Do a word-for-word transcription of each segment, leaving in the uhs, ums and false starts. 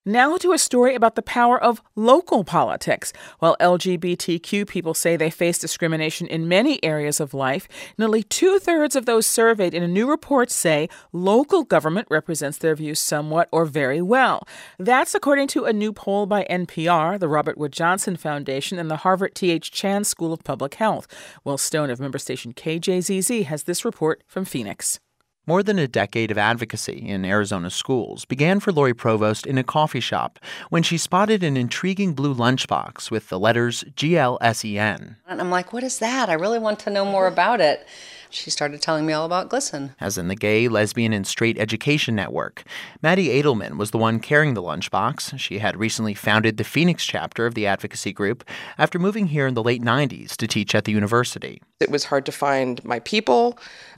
Now to a story about the power of local politics. While L G B T Q people say they face discrimination in many areas of life, nearly two-thirds of those surveyed in a new report say local government represents their views somewhat or very well. That's according to a new poll by N P R, the Robert Wood Johnson Foundation, and the Harvard T H Chan School of Public Health. Will Stone of member station K J Z Z has this report from Phoenix. More than a decade of advocacy in Arizona schools began for Lori Provost in a coffee shop when she spotted an intriguing blue lunchbox with the letters G L S E N. And I'm like, what is that? I really want to know more about it. She started telling me all about GLSEN. As in the Gay, Lesbian, and Straight Education Network. Maddie Edelman was the one carrying the lunchbox. She had recently founded the Phoenix chapter of the advocacy group after moving here in the late nineties to teach at the university. It was hard to find my people,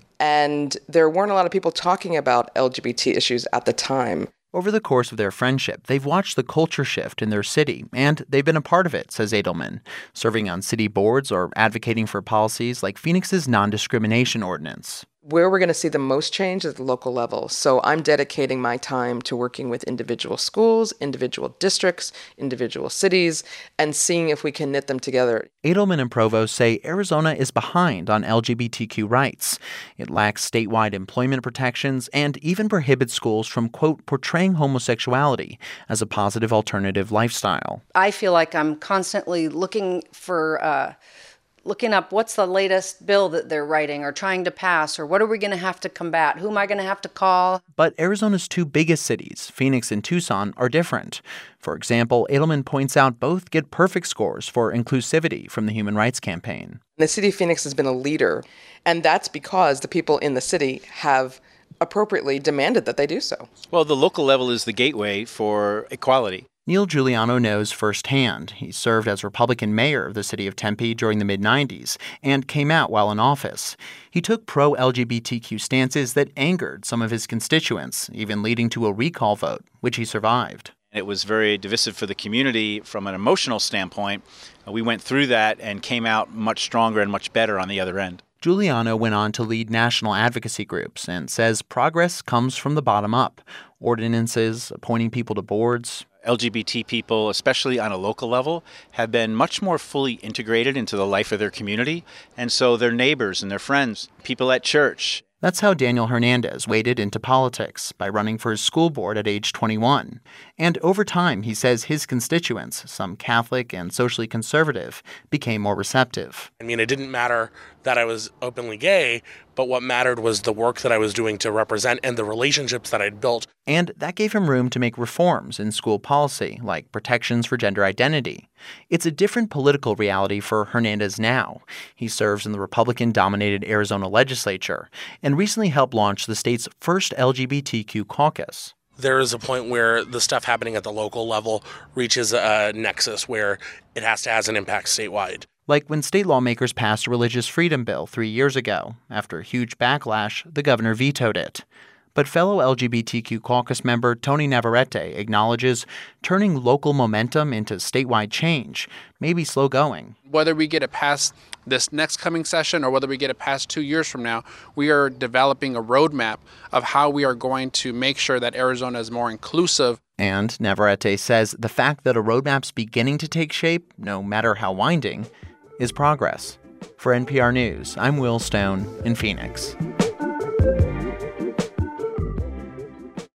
and there weren't a lot of people talking about L G B T issues at the time. Over the course of their friendship, they've watched the culture shift in their city, and they've been a part of it, says Edelman, serving on city boards or advocating for policies like Phoenix's non-discrimination ordinance. Where we're going to see the most change is at the local level. So I'm dedicating my time to working with individual schools, individual districts, individual cities, and seeing if we can knit them together. Edelman and Provost say Arizona is behind on L G B T Q rights. It lacks statewide employment protections and even prohibits schools from, quote, portraying homosexuality as a positive alternative lifestyle. I feel like I'm constantly looking for... Uh, looking up what's the latest bill that they're writing or trying to pass, or what are we going to have to combat? Who am I going to have to call? But Arizona's two biggest cities, Phoenix and Tucson, are different. For example, Edelman points out both get perfect scores for inclusivity from the Human Rights Campaign. The city of Phoenix has been a leader, and that's because the people in the city have appropriately demanded that they do so. Well, the local level is the gateway for equality. Neil Giuliano knows firsthand. He served as Republican mayor of the city of Tempe during the mid nineties and came out while in office. He took pro-L G B T Q stances that angered some of his constituents, even leading to a recall vote, which he survived. It was very divisive for the community from an emotional standpoint. We went through that and came out much stronger and much better on the other end. Giuliano went on to lead national advocacy groups and says progress comes from the bottom up. Ordinances, appointing people to boards. L G B T people, especially on a local level, have been much more fully integrated into the life of their community, and so their neighbors and their friends, people at church. That's how Daniel Hernandez waded into politics, by running for his school board at age twenty-one. And over time, he says his constituents, some Catholic and socially conservative, became more receptive. I mean, it didn't matter that I was openly gay, but what mattered was the work that I was doing to represent and the relationships that I'd built. And that gave him room to make reforms in school policy, like protections for gender identity. It's a different political reality for Hernandez now. He serves in the Republican-dominated Arizona legislature and recently helped launch the state's first L G B T Q caucus. There is a point where the stuff happening at the local level reaches a nexus where it has to have an impact statewide. Like when state lawmakers passed a religious freedom bill three years ago. After a huge backlash, the governor vetoed it. But fellow L G B T Q caucus member Tony Navarrete acknowledges turning local momentum into statewide change may be slow going. Whether we get it past this next coming session or whether we get it past two years from now, we are developing a roadmap of how we are going to make sure that Arizona is more inclusive. And Navarrete says the fact that a roadmap's beginning to take shape, no matter how winding, is progress. For N P R News, I'm Will Stone in Phoenix.